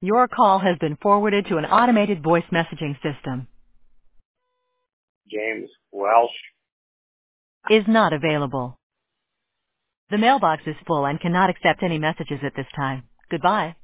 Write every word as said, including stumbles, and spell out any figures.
Your call has been forwarded to an automated voice messaging system. James Welsh Is not available. The mailbox is full and cannot accept any messages at this time. Goodbye.